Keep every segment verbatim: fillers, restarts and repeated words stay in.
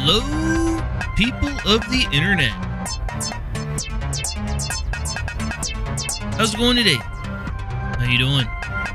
Hello, people of the internet. How's it going today? How you doing?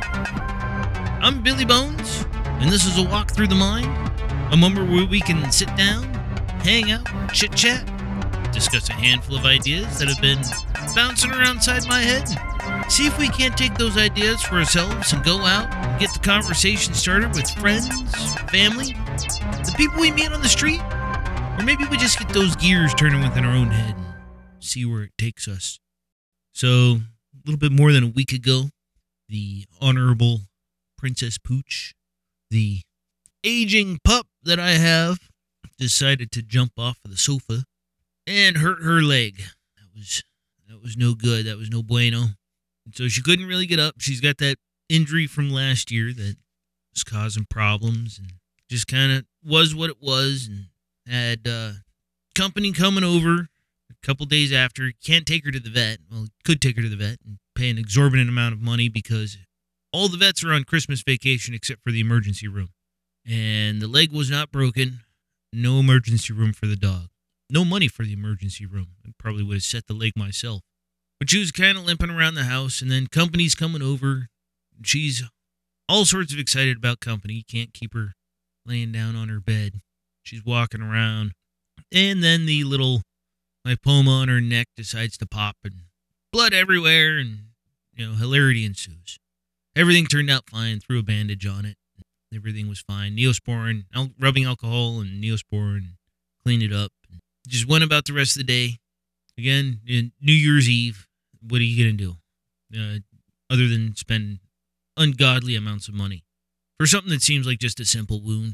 I'm Billy Bones, and this is a walk through the mind, a moment where we can sit down, hang out, chit-chat, discuss a handful of ideas that have been bouncing around inside my head, and see if we can't take those ideas for ourselves and go out and get the conversation started with friends, family, the people we meet on the street, or maybe we just get those gears turning within our own head and see where it takes us. So, a little bit more than a week ago, the Honorable Princess Pooch, the aging pup that I have, decided to jump off of the sofa and hurt her leg. That was that was no good. That was no bueno. And so she couldn't really get up. She's got that injury from last year that was causing problems, and just kind of was what it was, and had uh, company coming over a couple days after. Can't take her to the vet. Well, could take her to the vet and pay an exorbitant amount of money because all the vets are on Christmas vacation except for the emergency room. And the leg was not broken. No emergency room for the dog. No money for the emergency room. I probably would have set the leg myself. But she was kind of limping around the house, and then company's coming over. She's all sorts of excited about company. You can't keep her laying down on her bed. She's walking around. And then the little lipoma on her neck decides to pop, and blood everywhere, and, you know, hilarity ensues. Everything turned out fine. Threw a bandage on it. Everything was fine. Neosporin, al- rubbing alcohol and Neosporin, cleaned it up. Just went about the rest of the day. Again, New Year's Eve, what are you going to do? Uh, other than spend ungodly amounts of money for something that seems like just a simple wound.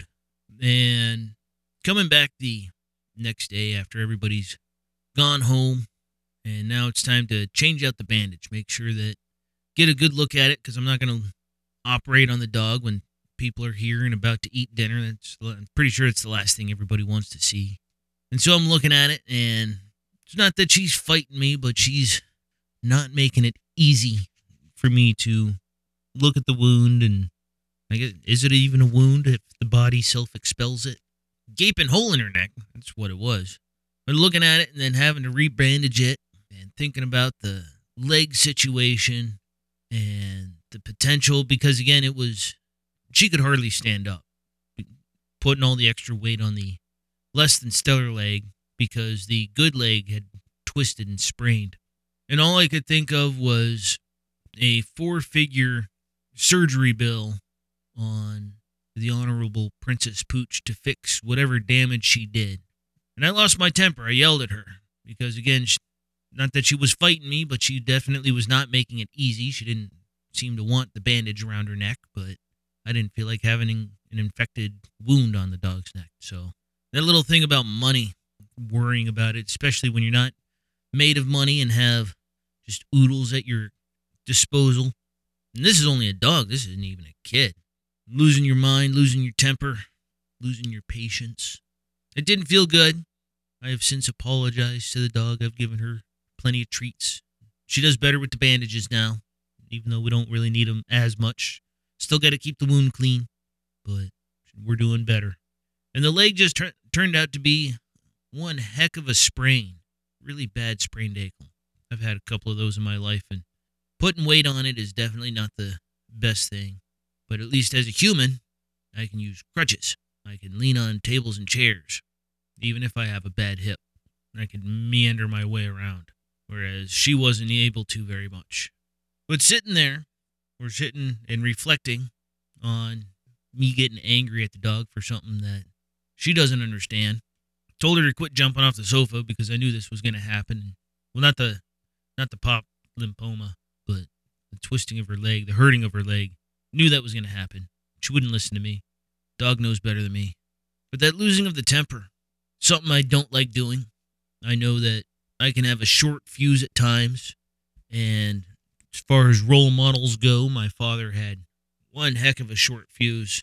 And coming back the next day after everybody's gone home, and now it's time to change out the bandage. Make sure that, get a good look at it, because I'm not going to operate on the dog when people are here and about to eat dinner. That's, I'm pretty sure it's the last thing everybody wants to see. And so I'm looking at it, and it's not that she's fighting me, but she's not making it easy for me to look at the wound. And I guess, is it even a wound if the body self-expels it? Gaping hole in her neck, that's what it was. But looking at it and then having to rebandage it and thinking about the leg situation and the potential, because again, it was, she could hardly stand up. Putting all the extra weight on the less than stellar leg because the good leg had twisted and sprained. And all I could think of was a four-figure surgery bill on the Honorable Princess Pooch to fix whatever damage she did. And I lost my temper. I yelled at her because, again, she, not that she was fighting me, but she definitely was not making it easy. She didn't seem to want the bandage around her neck, but I didn't feel like having an infected wound on the dog's neck. So that little thing about money, worrying about it, especially when you're not made of money and have just oodles at your disposal. And this is only a dog. This isn't even a kid. Losing your mind, losing your temper, losing your patience. It didn't feel good. I have since apologized to the dog. I've given her plenty of treats. She does better with the bandages now, even though we don't really need them as much. Still got to keep the wound clean, but we're doing better. And the leg just tur- turned out to be one heck of a sprain. Really bad sprained ankle. I've had a couple of those in my life, and putting weight on it is definitely not the best thing. But at least as a human, I can use crutches. I can lean on tables and chairs, even if I have a bad hip. I can meander my way around, whereas she wasn't able to very much. But sitting there, we're sitting and reflecting on me getting angry at the dog for something that she doesn't understand. Told her to quit jumping off the sofa because I knew this was going to happen. Well, not the not the pop lymphoma, but the twisting of her leg, the hurting of her leg. Knew that was going to happen. She wouldn't listen to me. Dog knows better than me. But that losing of the temper, something I don't like doing. I know that I can have a short fuse at times. And as far as role models go, my father had one heck of a short fuse.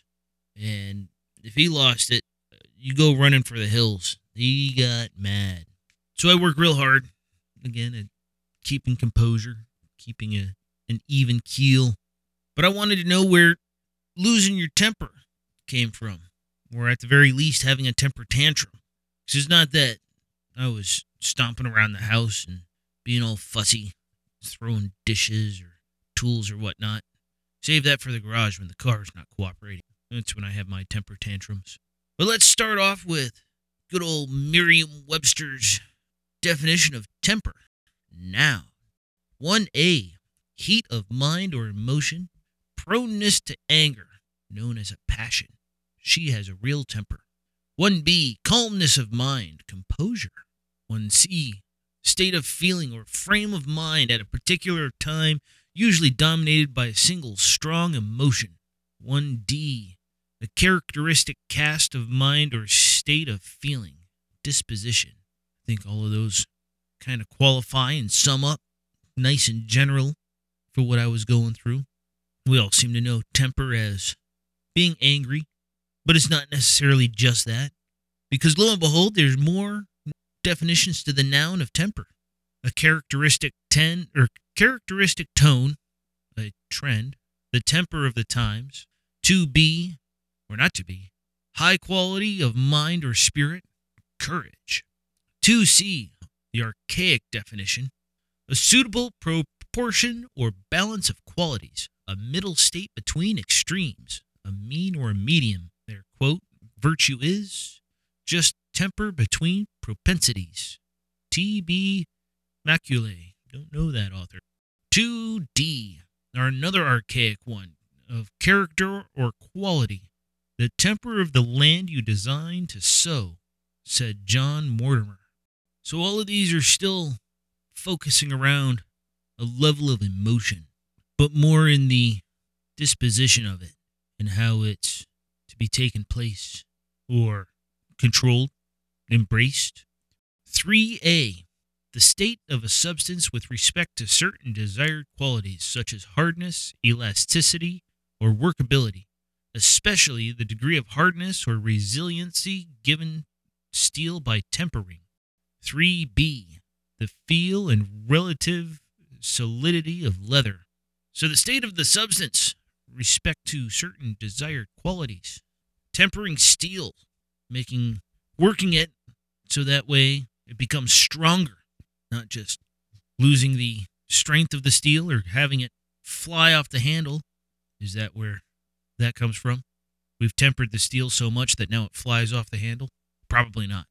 And if he lost it, you go running for the hills. He got mad. So I work real hard, again, at keeping composure, keeping a, an even keel. But I wanted to know where losing your temper came from, or at the very least having a temper tantrum. 'Cause it's not that I was stomping around the house and being all fussy, throwing dishes or tools or whatnot. Save that for the garage when the car's not cooperating. That's when I have my temper tantrums. But let's start off with good old Merriam-Webster's definition of temper. Noun. one A. Heat of mind or emotion. Proneness to anger, known as a passion. She has a real temper. one B. Calmness of mind, composure. one C. State of feeling or frame of mind at a particular time, usually dominated by a single strong emotion. one D. A characteristic cast of mind or state of feeling, disposition. I think all of those kind of qualify and sum up nice and general for what I was going through. We all seem to know temper as being angry, but it's not necessarily just that. Because lo and behold, there's more definitions to the noun of temper. A characteristic ten or characteristic tone, a trend, the temper of the times, to be or not to be, high quality of mind or spirit, courage. two C, the archaic definition, a suitable proportion or balance of qualities, a middle state between extremes, a mean or a medium. Their quote, virtue is just temper between propensities. T B Maculae. Don't know that author. two D, or another archaic one, of character or quality. The temper of the land you design to sow, said John Mortimer. So all of these are still focusing around a level of emotion, but more in the disposition of it and how it's to be taken place or controlled, embraced. three A, the state of a substance with respect to certain desired qualities such as hardness, elasticity, or workability, especially the degree of hardness or resiliency given steel by tempering. three B, the feel and relative solidity of leather. So the state of the substance, respect to certain desired qualities. Tempering steel, making, working it so that way it becomes stronger, not just losing the strength of the steel or having it fly off the handle. Is that where that comes from? We've tempered the steel so much that now it flies off the handle? Probably not.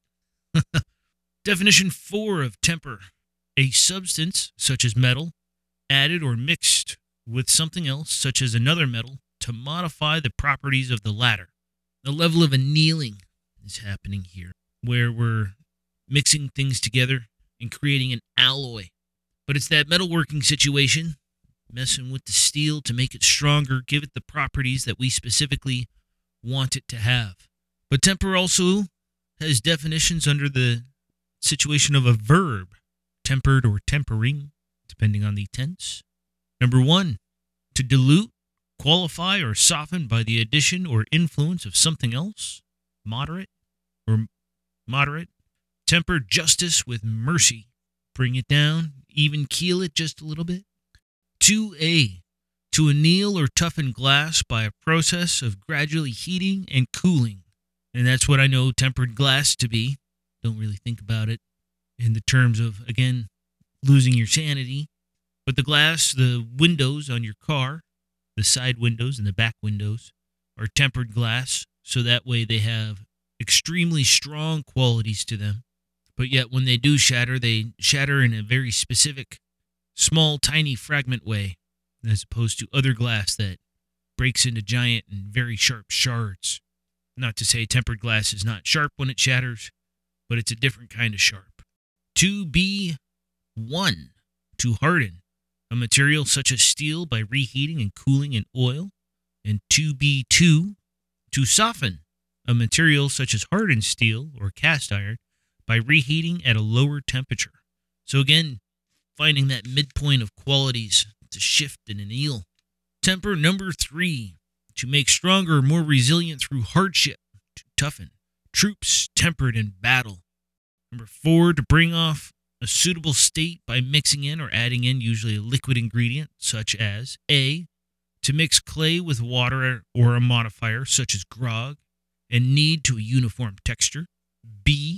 Definition four of temper. A substance, such as metal, added or mixed with something else, such as another metal, to modify the properties of the latter. The level of annealing is happening here, where we're mixing things together and creating an alloy. But it's that metalworking situation, messing with the steel to make it stronger, give it the properties that we specifically want it to have. But temper also has definitions under the situation of a verb, tempered or tempering, depending on the tense. Number one, to dilute, qualify, or soften by the addition or influence of something else, moderate or moderate. Temper justice with mercy, bring it down, even keel it just a little bit. two A, to anneal or toughen glass by a process of gradually heating and cooling. And that's what I know tempered glass to be. Don't really think about it in the terms of, again, losing your sanity. But the glass, the windows on your car, the side windows and the back windows, are tempered glass, so that way they have extremely strong qualities to them. But yet when they do shatter, they shatter in a very specific, small, tiny fragment way, as opposed to other glass that breaks into giant and very sharp shards. Not to say tempered glass is not sharp when it shatters, but it's a different kind of sharp. two B one, to harden, a material such as steel by reheating and cooling in oil. And two B two, to soften, a material such as hardened steel or cast iron by reheating at a lower temperature. So again, finding that midpoint of qualities to shift and anneal. Temper number three, to make stronger or more resilient through hardship, to toughen. Troops tempered in battle. Number four, to bring off a suitable state by mixing in or adding in usually a liquid ingredient, such as A, to mix clay with water or a modifier, such as grog, and knead to a uniform texture. B,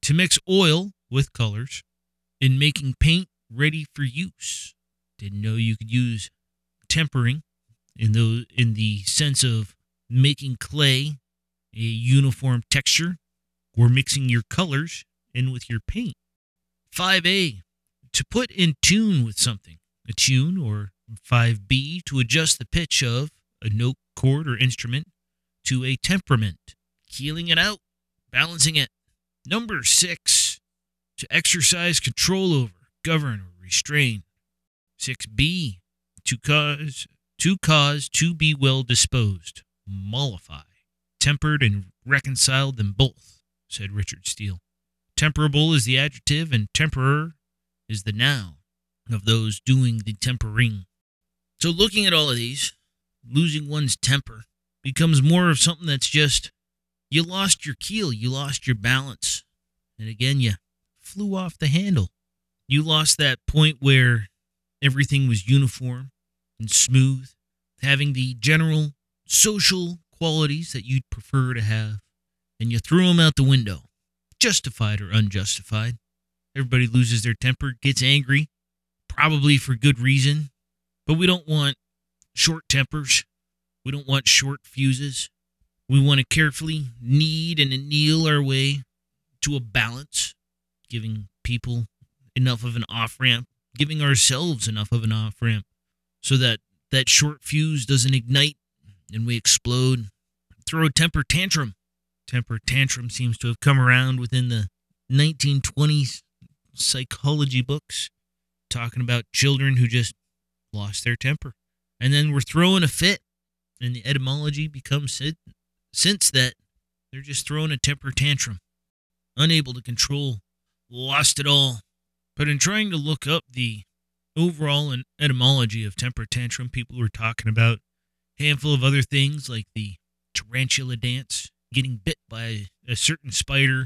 to mix oil with colors in making paint ready for use. Didn't know you could use tempering in the, in the sense of making clay a uniform texture or mixing your colors in with your paint. five A, to put in tune with something. A tune, or five B, to adjust the pitch of a note, chord, or instrument to a temperament. Keeling it out, balancing it. Number six, to exercise control over, govern, or restrain. six B, to cause, to cause to be well disposed. Mollify. Tempered and reconciled them both, said Richard Steele. Temperable is the adjective, and temperer is the noun of those doing the tempering. So looking at all of these, losing one's temper becomes more of something that's just, you lost your keel, you lost your balance, and again, you flew off the handle. You lost that point where everything was uniform and smooth, having the general social qualities that you'd prefer to have, and you threw them out the window, justified or unjustified. Everybody loses their temper, gets angry, probably for good reason, but we don't want short tempers. We don't want short fuses. We want to carefully knead and anneal our way to a balance, giving people enough of an off-ramp, giving ourselves enough of an off-ramp so that that short fuse doesn't ignite and we explode. Throw a temper tantrum. Temper tantrum seems to have come around within the nineteen twenties psychology books, talking about children who just lost their temper. And then we're throwing a fit, and the etymology becomes since that they're just throwing a temper tantrum, unable to control, lost it all. But in trying to look up the overall etymology of temper tantrum, people were talking about a handful of other things like the tarantula dance, getting bit by a certain spider,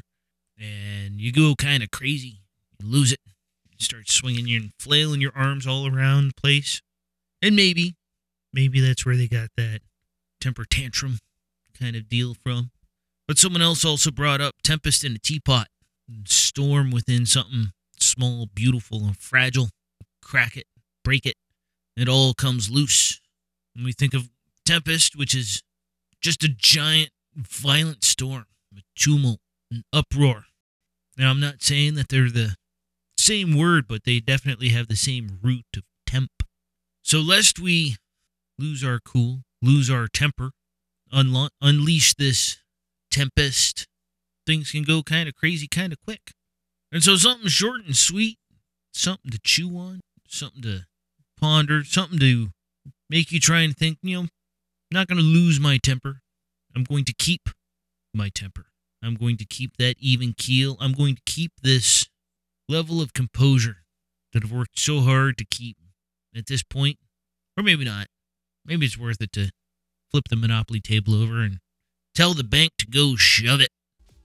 and you go kind of crazy. You lose it. You start swinging your, flailing your arms all around the place. And maybe, maybe that's where they got that temper tantrum kind of deal from. But someone else also brought up tempest in a teapot. Storm within something small, beautiful, and fragile. Crack it, break it, it all comes loose. When we think of tempest, which is just a giant, violent storm, a tumult, an uproar. Now, I'm not saying that they're the same word, but they definitely have the same root of temp. So lest we lose our cool, lose our temper, unlo- unleash this tempest, things can go kind of crazy kind of quick. And so something short and sweet, something to chew on, something to ponder, something to make you try and think, you know, I'm not going to lose my temper. I'm going to keep my temper. I'm going to keep that even keel. I'm going to keep this level of composure that I've worked so hard to keep at this point. Or maybe not. Maybe it's worth it to flip the Monopoly table over and tell the bank to go shove it.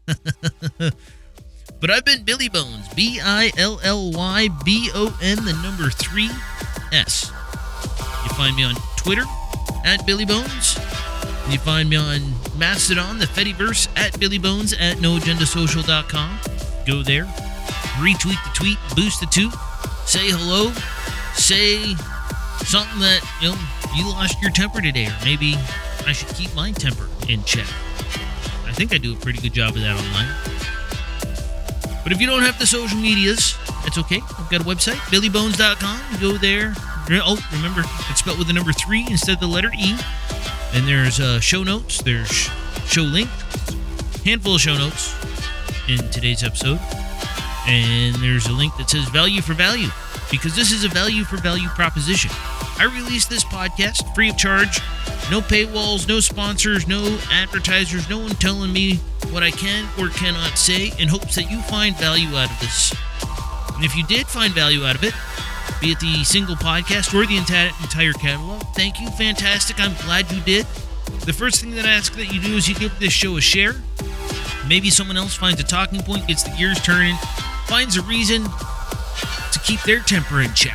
But I've been Billy Bones, B I L L Y B O N, the number three S. You find me on Twitter, at Billy Bones. You find me on Mastodon, the Fediverse, at Billy Bones, at no agenda social dot com. Go there, retweet the tweet, boost the toot, say hello, say something that, you know, you lost your temper today, or maybe I should keep my temper in check. I think I do a pretty good job of that online. But if you don't have the social medias, that's okay. I've got a website, billy bones dot com. Go there. Oh, remember, it's spelled with the number three instead of the letter E. And there's uh, show notes. There's show link. Handful of show notes in today's episode. And there's a link that says value for value, because this is a value for value proposition. I release this podcast free of charge. No paywalls, no sponsors, no advertisers, no one telling me what I can or cannot say, in hopes that you find value out of this. And if you did find value out of it, be it the single podcast or the entire entire catalog, thank you, fantastic, I'm glad you did. The first thing that I ask that you do is you give this show a share. Maybe someone else finds a talking point, gets the gears turning, finds a reason to keep their temper in check.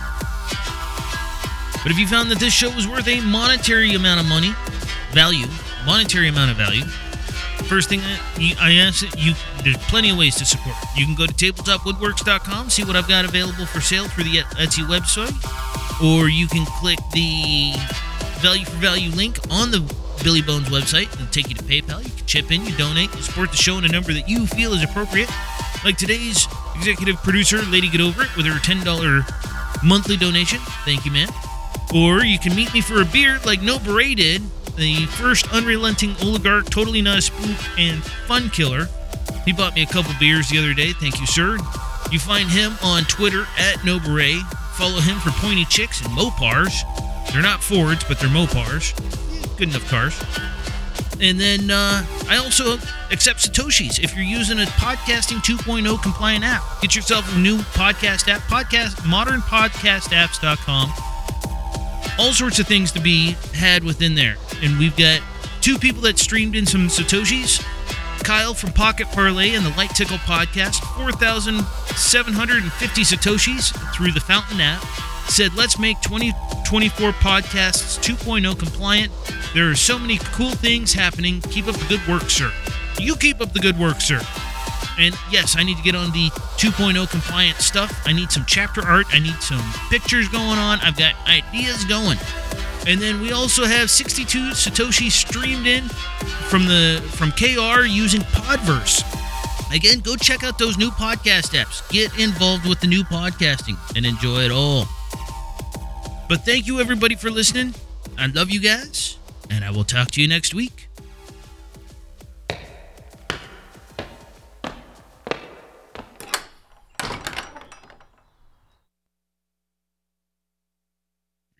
But if you found that this show was worth a monetary amount of money, value, monetary amount of value, First thing I, you- I ask that you, there's plenty of ways to support. You can go to tabletop woodworks dot com, see what I've got available for sale through the Etsy website, or you can click the value for value link on the Billy Bones website. It'll take you to PayPal. You can chip in, you donate, you support the show in a number that you feel is appropriate. Like today's executive producer, Lady Get Over It, with her ten dollars monthly donation. Thank you, man. Or you can meet me for a beer like No Beret did, the first unrelenting oligarch, totally not a spook, and fun killer. He bought me a couple beers the other day. Thank you, sir. You find him on Twitter at No Beret. Follow him for pointy chicks and Mopars. They're not Fords, but they're Mopars. Good enough cars. And then uh, I also accept Satoshis if you're using a Podcasting two point oh compliant app. Get yourself a new podcast app, podcast modern podcast apps dot com. All sorts of things to be had within there. And we've got two people that streamed in some Satoshis. Kyle from Pocket Parlay and the Light Tickle podcast, four thousand seven hundred fifty Satoshis through the Fountain app. Said, let's make twenty twenty-four podcasts two point oh compliant. There are so many cool things happening. Keep up the good work, sir. You keep up the good work, sir. And yes, I need to get on the two point oh compliant stuff. I need some chapter art. I need some pictures going on. I've got ideas going. And then we also have sixty-two Satoshi streamed in from the from K R using Podverse. Again, go check out those new podcast apps. Get involved with the new podcasting and enjoy it all. But thank you, everybody, for listening. I love you guys, and I will talk to you next week.